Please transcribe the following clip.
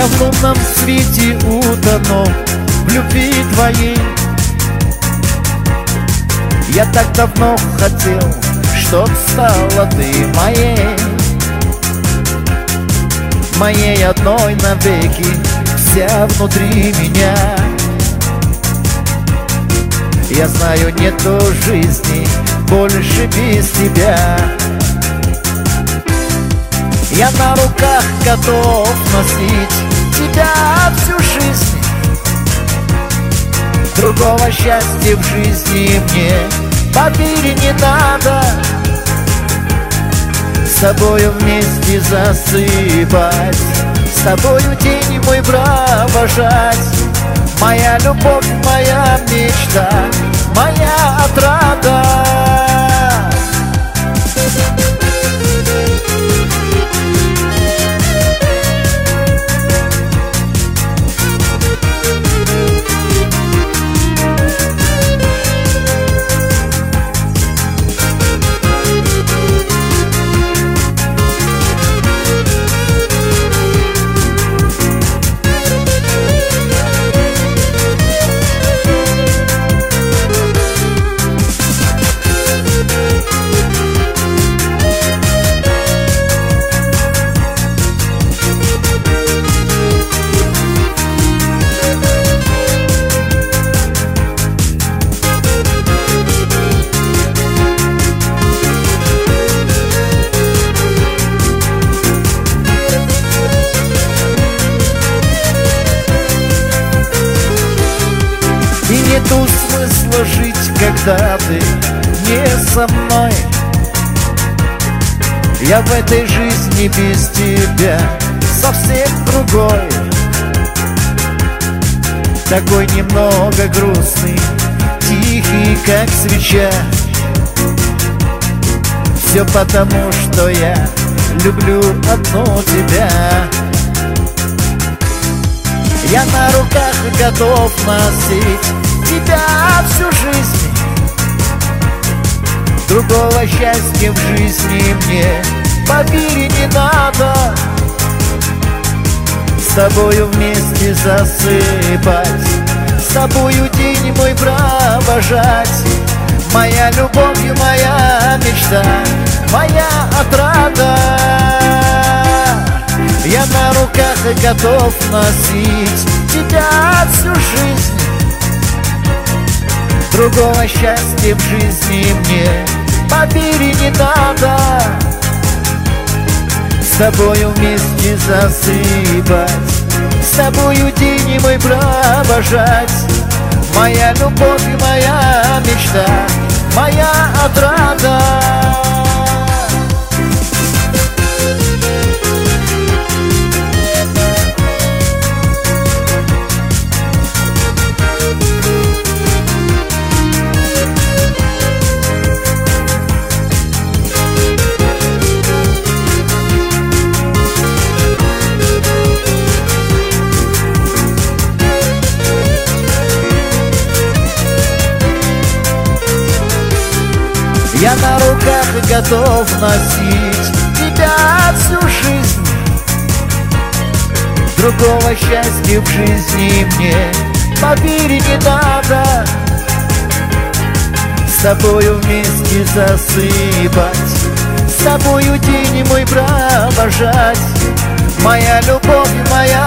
Я в лунном свете утону в любви твоей. Я так давно хотел, чтоб стала ты моей, моей одной навеки, вся внутри меня. Я знаю, нету жизни больше без тебя. Я на руках готов носить тебя всю жизнь. Другого счастья в жизни мне, поверь, не надо. С тобою вместе засыпать, с тобою день мой провожать. Моя любовь, моя мечта, моя отрада. И нету смысла жить, когда ты не со мной. Я в этой жизни без тебя совсем другой. Такой немного грустный, тихий, как свеча. Все потому, что я люблю одну тебя. Я на руках готов носить тебя всю жизнь. Другого счастья в жизни мне, поверь, не надо. С тобою вместе засыпать, с тобою день мой провожать. Моя любовь и моя мечта, моя отрада. Я на руках готов носить тебя всю жизнь. Другого счастья в жизни мне, поверь, не надо. С тобою вместе засыпать, с тобою день мой провожать. Моя любовь и моя мечта, моя отрада. Я на руках готов носить тебя всю жизнь. Другого счастья в жизни мне, поверь, не надо. С тобою вместе засыпать, с тобою день мой провожать. Моя любовь, моя